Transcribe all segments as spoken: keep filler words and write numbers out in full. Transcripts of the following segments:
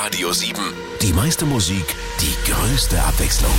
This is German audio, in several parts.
Radio sieben. Die meiste Musik, die größte Abwechslung.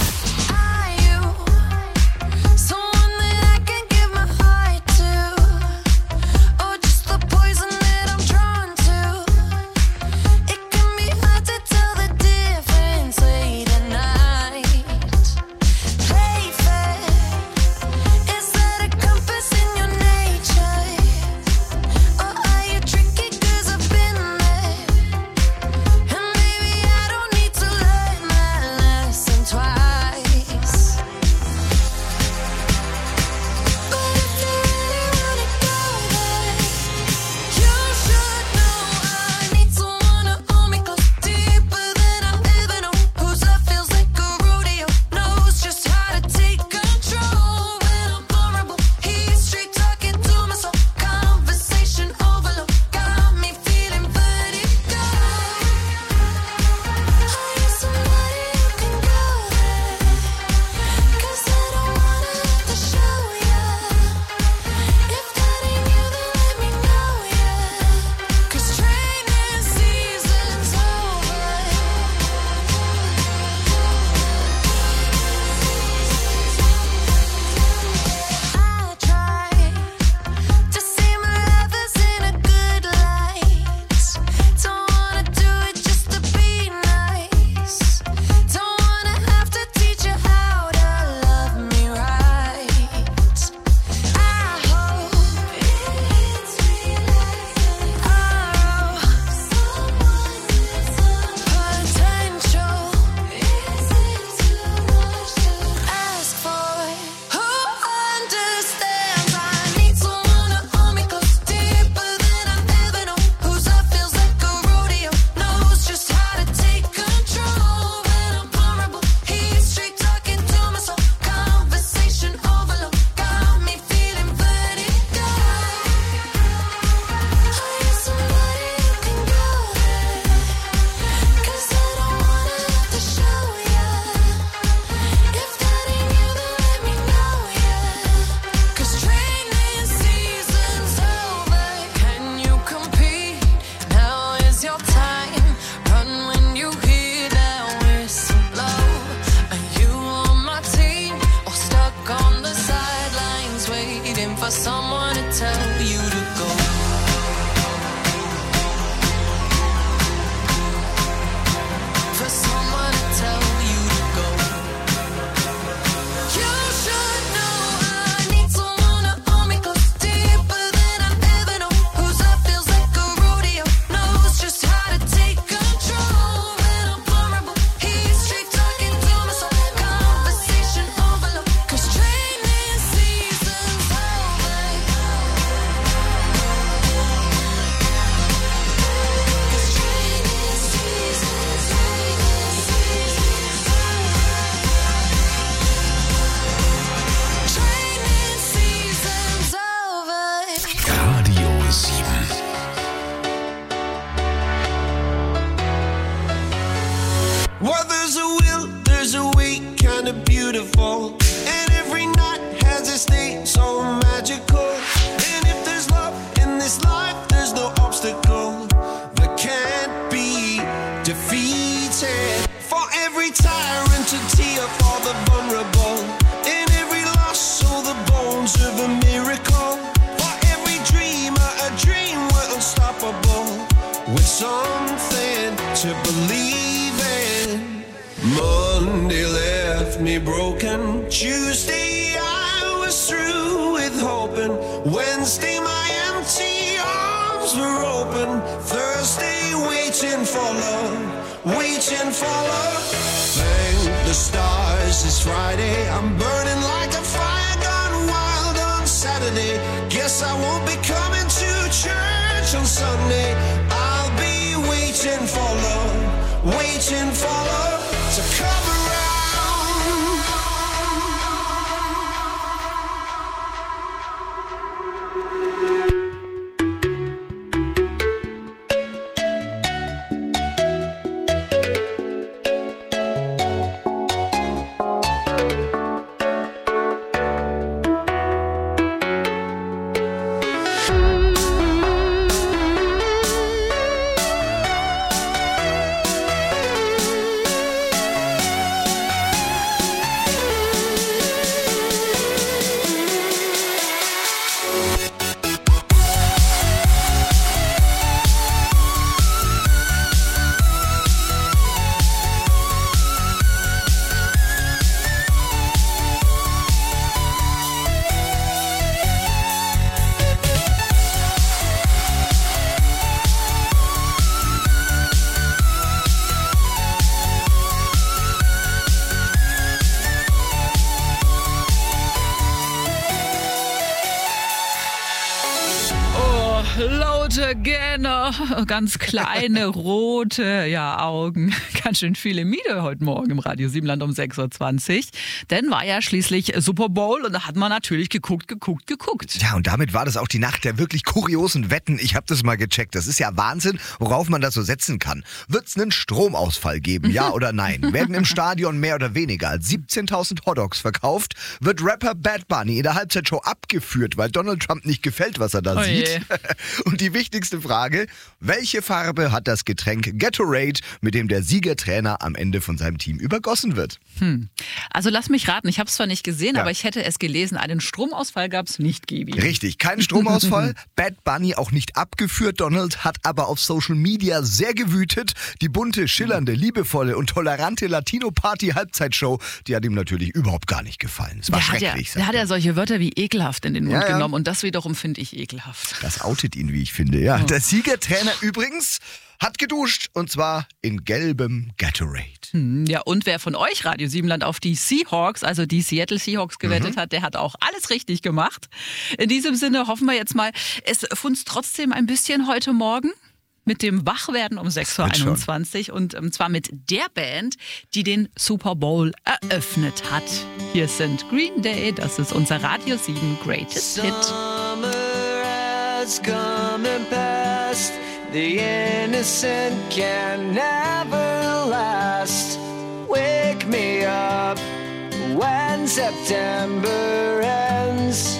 Äh, genau, ganz kleine, rote ja, Augen. Ganz schön viele Miete heute Morgen im Radio Siebenland um sechs Uhr zwanzig. Denn war ja schließlich Super Bowl und da hat man natürlich geguckt, geguckt, geguckt. Ja, und damit war das auch die Nacht der wirklich kuriosen Wetten. Ich habe das mal gecheckt. Das ist ja Wahnsinn, worauf man das so setzen kann. Wird es einen Stromausfall geben, ja oder nein? Werden im Stadion mehr oder weniger als siebzehntausend Hotdogs verkauft? Wird Rapper Bad Bunny in der Halbzeitshow abgeführt, weil Donald Trump nicht gefällt, was er da Oh sieht? je. Und die wichtigste Frage, welche Farbe hat das Getränk Gatorade, mit dem der Siegertrainer am Ende von seinem Team übergossen wird? Hm. Also lass mich raten, ich habe es zwar nicht gesehen, Ja. aber ich hätte es gelesen, einen Stromausfall gab es nicht, Gibi. Richtig, kein Stromausfall, Bad Bunny auch nicht abgeführt. Donald hat aber auf Social Media sehr gewütet. Die bunte, schillernde, liebevolle und tolerante Latino-Party-Halbzeitshow, die hat ihm natürlich überhaupt gar nicht gefallen. Es war Der hat, ja, schrecklich. der hat ja solche Wörter wie ekelhaft in den Mund Ja, ja. genommen und das wiederum finde ich ekelhaft. Das outet ihn, wie ich finde. Ja, der Siegertrainer übrigens hat geduscht und zwar in gelbem Gatorade. Hm, Ja, und wer von euch Radio Siebenland auf die Seahawks, also die Seattle Seahawks gewettet hat, der hat auch alles richtig gemacht. In diesem Sinne hoffen wir jetzt mal, es funzt trotzdem ein bisschen heute Morgen mit dem Wachwerden um sechs Uhr wird schon. einundzwanzig und ähm, zwar mit der Band, die den Super Bowl eröffnet hat. Hier sind Green Day, das ist unser Radio sieben Greatest Hit. Summer has come and passed. The innocent can never last. Wake me up when September ends.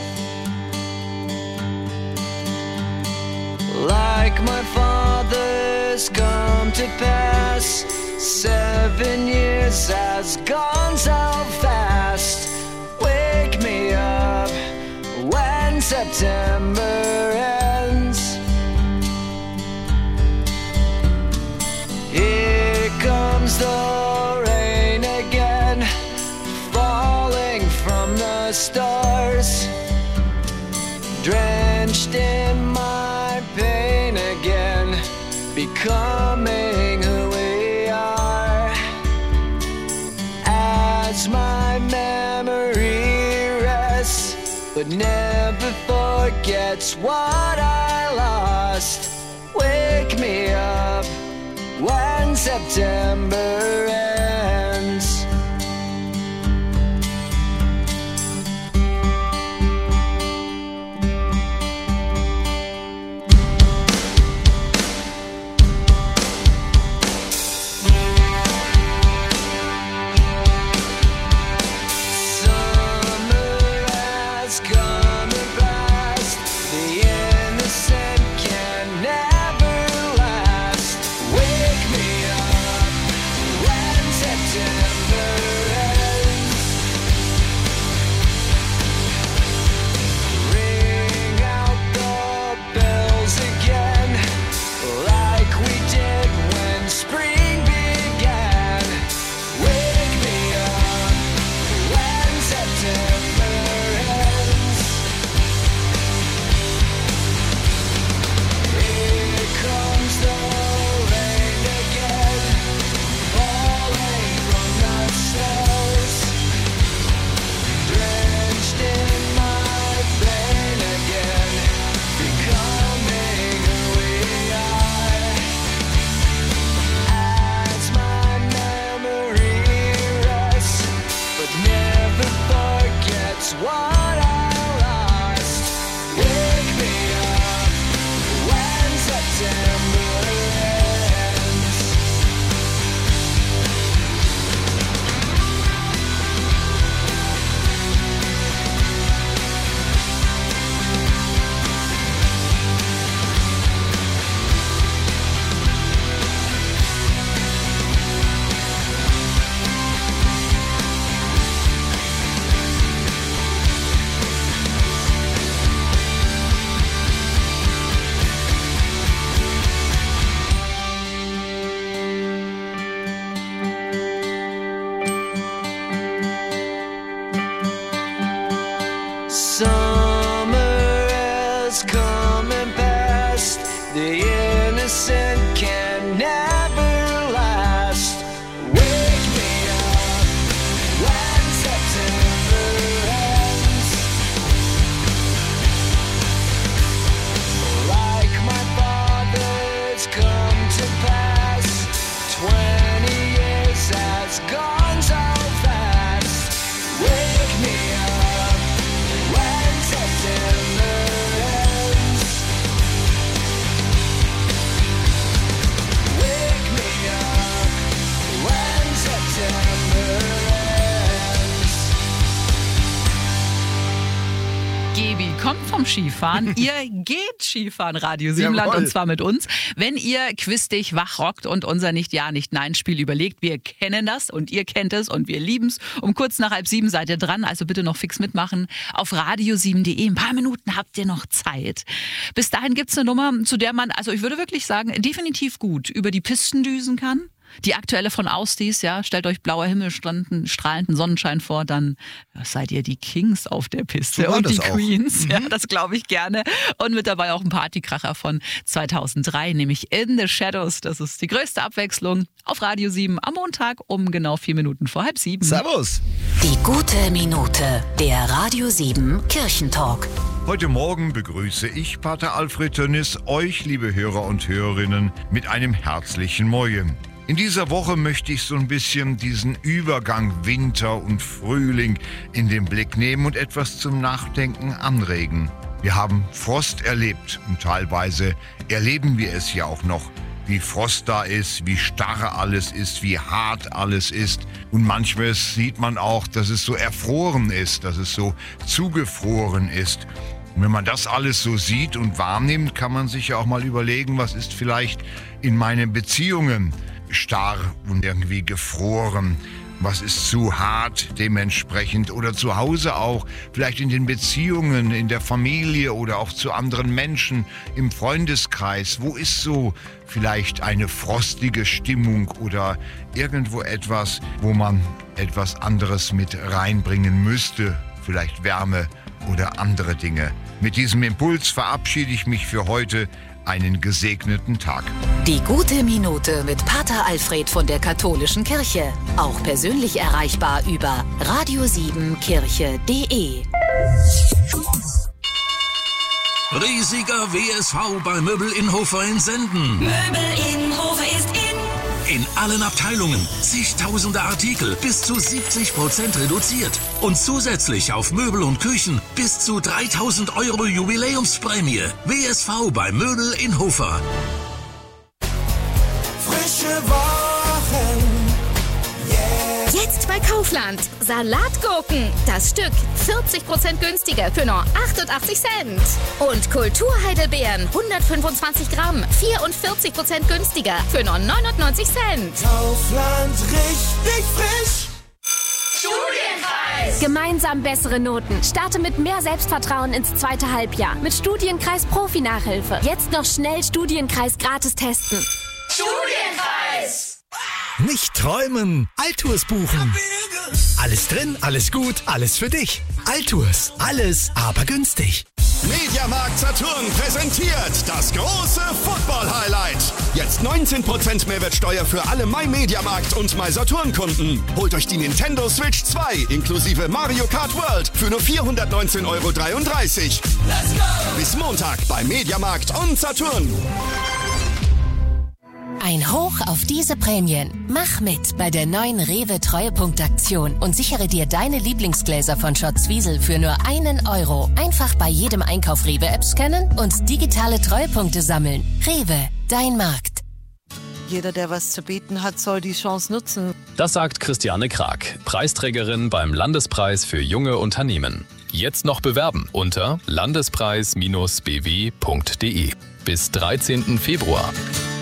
Like my father's come to pass. Seven years has gone so fast. Wake me up when September ends. Here comes the rain again, falling from the stars, drenched in my pain again, becoming who we are. As my memory rests, but never forgets what I lost. Wake me up when September ends. Summer has come and passed. The innocent can never last. Wake me up when it's gone so fast. Wake me up when September ends. Wake me up when September ends. Gebi kommt vom Skifahren. Ihr geht Skifahren, Radio Siebenland, Jawohl. und zwar mit uns. Wenn ihr Quiz dich wach rockt und unser Nicht-Ja-Nicht-Nein-Spiel überlegt, wir kennen das und ihr kennt es und wir lieben es. Um kurz nach halb sieben seid ihr dran, also bitte noch fix mitmachen. Auf radio sieben punkt de. Ein paar Minuten habt ihr noch Zeit. Bis dahin gibt's eine Nummer, zu der man, also ich würde wirklich sagen, definitiv gut über die Pisten düsen kann. Die aktuelle von Ausdies, ja, stellt euch blauer Himmel, strahlenden, strahlenden Sonnenschein vor, dann seid ihr die Kings auf der Piste So war und das die auch. Queens, ja, das glaube ich gerne. Und mit dabei auch ein Partykracher von zweitausenddrei, nämlich In the Shadows. Das ist die größte Abwechslung auf Radio sieben am Montag um genau vier Minuten vor halb sieben. Servus. Die gute Minute, der Radio sieben Kirchentalk. Heute Morgen begrüße ich, Pater Alfred Tönnis, euch, liebe Hörer und Hörerinnen, mit einem herzlichen Moin. In dieser Woche möchte ich so ein bisschen diesen Übergang Winter und Frühling in den Blick nehmen und etwas zum Nachdenken anregen. Wir haben Frost erlebt und teilweise erleben wir es ja auch noch, wie Frost da ist, wie starr alles ist, wie hart alles ist. Und manchmal sieht man auch, dass es so erfroren ist, dass es so zugefroren ist. Und wenn man das alles so sieht und wahrnimmt, kann man sich ja auch mal überlegen, was ist vielleicht in meinen Beziehungen starr und irgendwie gefroren. Was ist zu hart dementsprechend oder zu Hause auch, vielleicht in den Beziehungen, in der Familie oder auch zu anderen Menschen im Freundeskreis. Wo ist so vielleicht eine frostige Stimmung oder irgendwo etwas, wo man etwas anderes mit reinbringen müsste, vielleicht Wärme oder andere Dinge. Mit diesem Impuls verabschiede ich mich für heute. Einen gesegneten Tag. Die gute Minute mit Pater Alfred von der Katholischen Kirche. Auch persönlich erreichbar über radio sieben kirche punkt de. Riesiger W S V bei Möbel in Hofer in Senden. Möbel in Hofe ist in. In allen Abteilungen zigtausende Artikel bis zu siebzig Prozent reduziert. Und zusätzlich auf Möbel und Küchen bis zu dreitausend Euro Jubiläumsprämie. W S V bei Möbel in Hofer. Frische Wochen. Jetzt bei Kaufland. Salatgurken. Das Stück vierzig Prozent günstiger für nur achtundachtzig Cent. Und Kulturheidelbeeren hundertfünfundzwanzig Gramm. vierundvierzig Prozent günstiger für nur neunundneunzig Cent. Kaufland, richtig frisch. Studienkreis. Gemeinsam bessere Noten. Starte mit mehr Selbstvertrauen ins zweite Halbjahr. Mit Studienkreis Profi-Nachhilfe. Jetzt noch schnell Studienkreis gratis testen. Studienkreis. Nicht träumen, Altours buchen. Alles drin, alles gut, alles für dich. Altours, alles, aber günstig. Mediamarkt Saturn präsentiert das große Football-Highlight. Jetzt neunzehn Prozent Mehrwertsteuer für alle MyMediamarkt und MySaturn-Kunden. Holt euch die Nintendo Switch zwei inklusive Mario Kart World für nur vierhundertneunzehn Euro dreiunddreißig. Let's go. Bis Montag bei Mediamarkt und Saturn. Ein Hoch auf diese Prämien. Mach mit bei der neuen Rewe Treuepunkt-Aktion und sichere dir deine Lieblingsgläser von Schott Zwiesel für nur einen Euro. Einfach bei jedem Einkauf Rewe-App scannen und digitale Treuepunkte sammeln. Rewe, dein Markt. Jeder, der was zu bieten hat, soll die Chance nutzen. Das sagt Christiane Krag, Preisträgerin beim Landespreis für junge Unternehmen. Jetzt noch bewerben unter landespreis Bindestrich b w punkt de. Bis dreizehnten Februar.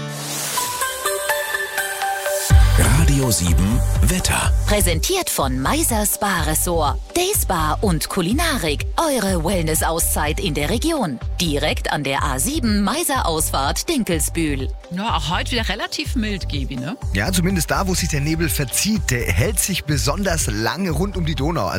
Radio sieben Wetter. Präsentiert von Meiser Spa Resort, Dayspa und Kulinarik. Eure Wellness-Auszeit in der Region. Direkt an der A sieben Meiser Ausfahrt Dinkelsbühl. Ja, auch heute wieder relativ mild, Gebi, ne? Ja, zumindest da, wo sich der Nebel verzieht, der hält sich besonders lange rund um die Donau. Also